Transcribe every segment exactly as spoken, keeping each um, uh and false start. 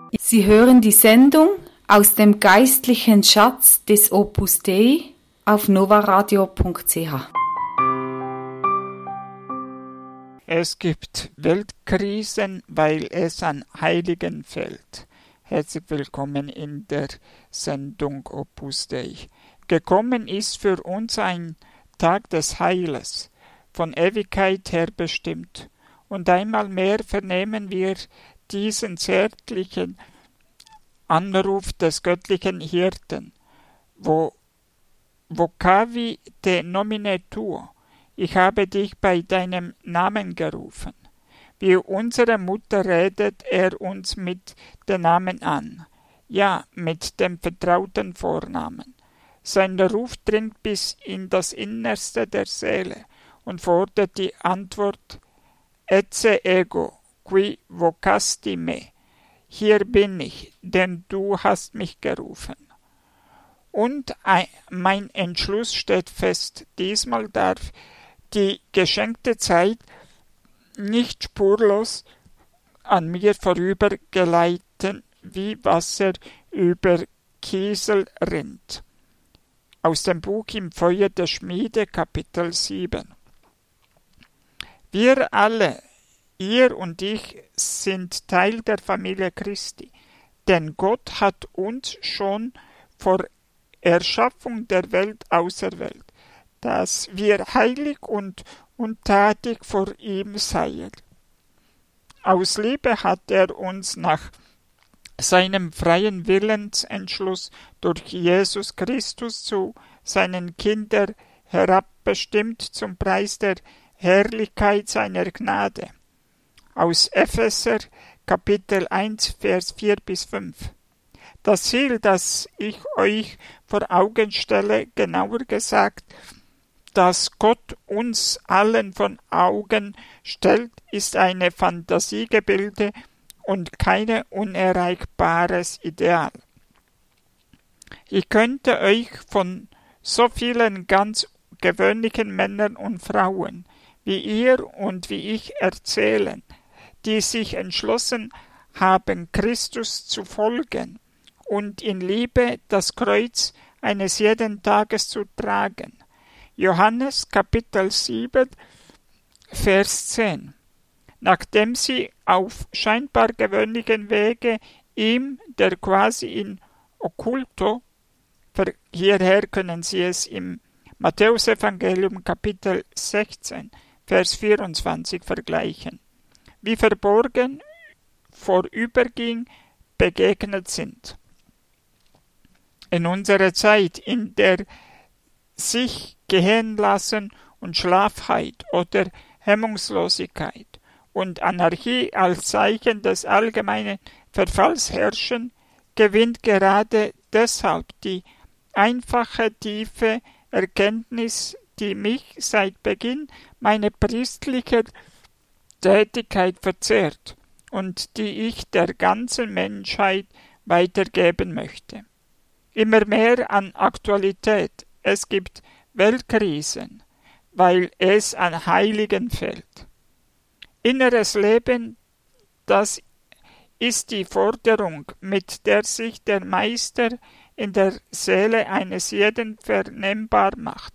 Sie hören die Sendung aus dem geistlichen Schatz des Opus Dei auf novaradio punkt c h. Es gibt Weltkrisen, weil es an Heiligen fehlt. Herzlich willkommen in der Sendung Opus Dei. Gekommen ist für uns ein Tag des Heiles, von Ewigkeit her bestimmt. Und einmal mehr vernehmen wir diesen zärtlichen Anruf des göttlichen Hirten. Wo, vocavi te nomine tuo. Ich habe dich bei deinem Namen gerufen. Wie unsere Mutter redet er uns mit dem Namen an. Ja, mit dem vertrauten Vornamen. Sein Ruf dringt bis in das Innerste der Seele und fordert die Antwort: Ecce ego, qui vocasti me. Hier bin ich, denn du hast mich gerufen. Und mein Entschluss steht fest. Diesmal darf die geschenkte Zeit nicht spurlos an mir vorübergleiten, wie Wasser über Kiesel rinnt. Aus dem Buch Im Feuer der Schmiede, Kapitel sieben. Wir alle, ihr und ich, sind Teil der Familie Christi, denn Gott hat uns schon vor Erschaffung der Welt auserwählt, dass wir heilig und untatig vor ihm seien. Aus Liebe hat er uns nach seinem freien Willensentschluss durch Jesus Christus zu seinen Kindern herabbestimmt zum Preis der Herrlichkeit seiner Gnade. Aus Epheser Kapitel eins, Vers vier bis fünf. Das Ziel, das ich euch vor Augen stelle, genauer gesagt, das Gott uns allen von Augen stellt, ist eine Fantasiegebilde und kein unerreichbares Ideal. Ich könnte euch von so vielen ganz gewöhnlichen Männern und Frauen wie ihr und wie ich erzählen, die sich entschlossen haben, Christus zu folgen und in Liebe das Kreuz eines jeden Tages zu tragen. Johannes Kapitel sieben, Vers zehn. Nachdem sie auf scheinbar gewöhnlichen Wege ihm, der quasi in occulto, hierher können Sie es im Matthäusevangelium Kapitel sechzehn, Vers vierundzwanzig vergleichen, wie verborgen vorüberging, begegnet sind. In unserer Zeit, in der sich gehen lassen und Schlafheit oder Hemmungslosigkeit und Anarchie als Zeichen des allgemeinen Verfalls herrschen, gewinnt gerade deshalb die einfache, tiefe Erkenntnis, die mich seit Beginn meiner priestlichen Tätigkeit verzehrt und die ich der ganzen Menschheit weitergeben möchte. Immer mehr an Aktualität. Es gibt Weltkrisen, weil es an Heiligen fehlt. Inneres Leben, das ist die Forderung, mit der sich der Meister in der Seele eines jeden vernehmbar macht.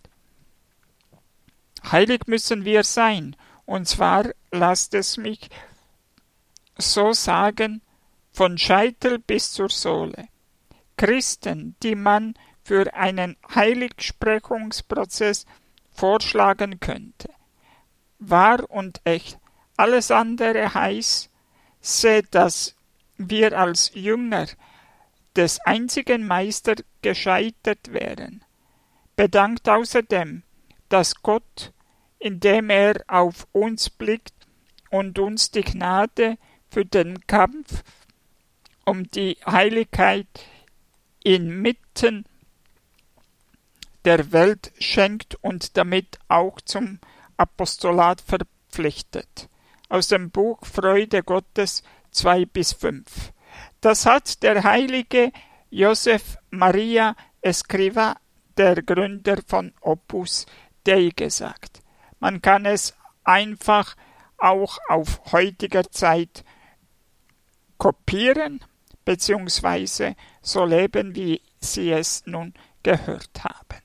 Heilig müssen wir sein, und zwar, lasst es mich so sagen, von Scheitel bis zur Sohle. Christen, die man für einen Heiligsprechungsprozess vorschlagen könnte. Wahr und echt. Alles andere heißt, seht, dass wir als Jünger des einzigen Meisters gescheitert wären. Bedankt außerdem, dass Gott, indem er auf uns blickt und uns die Gnade für den Kampf um die Heiligkeit inmitten der Welt schenkt und damit auch zum Apostolat verpflichtet. Aus dem Buch Freude Gottes zwei bis fünf. Das hat der heilige Josef Maria Escrivá, der Gründer von Opus Dei, gesagt. Man kann es einfach auch auf heutiger Zeit kopieren, beziehungsweise so leben, wie sie es nun gehört haben.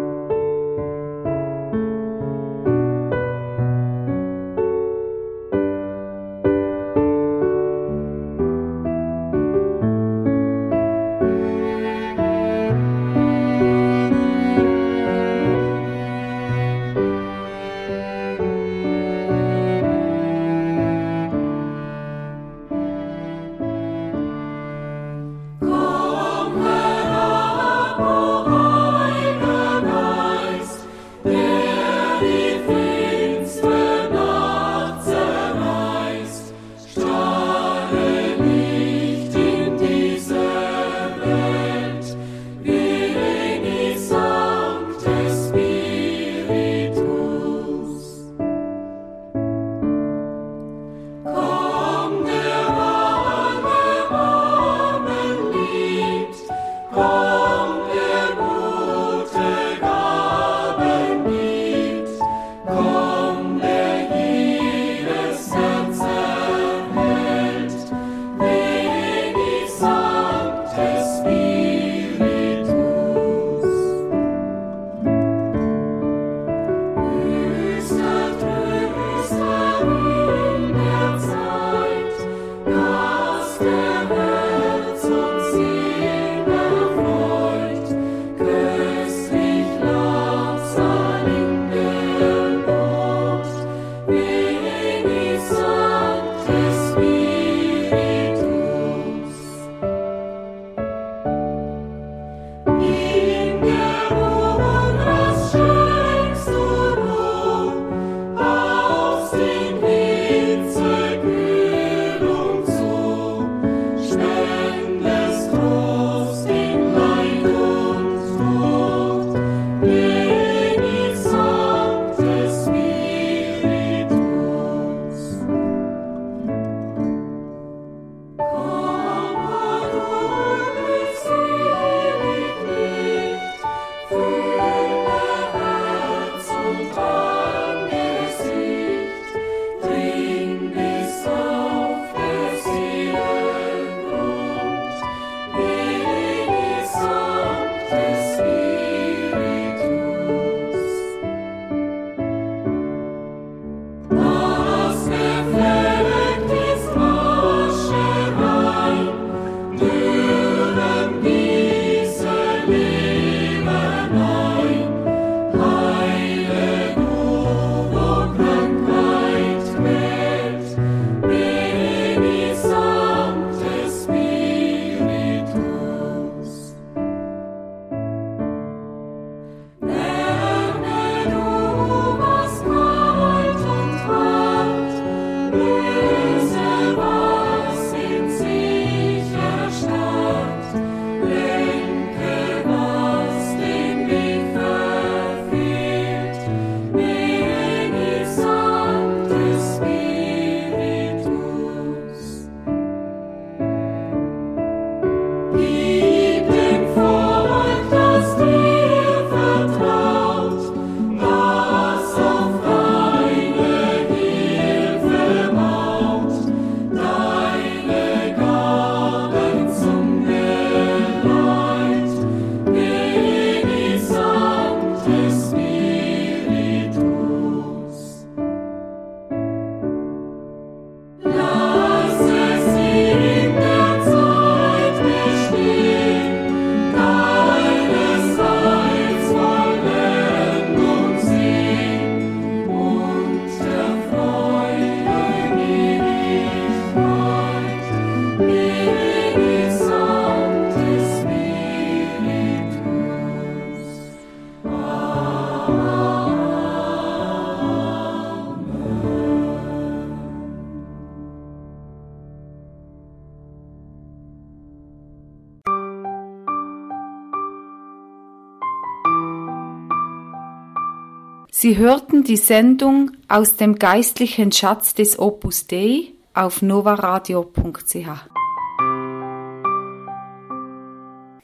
Sie hörten die Sendung aus dem geistlichen Schatz des Opus Dei auf novaradio punkt c h.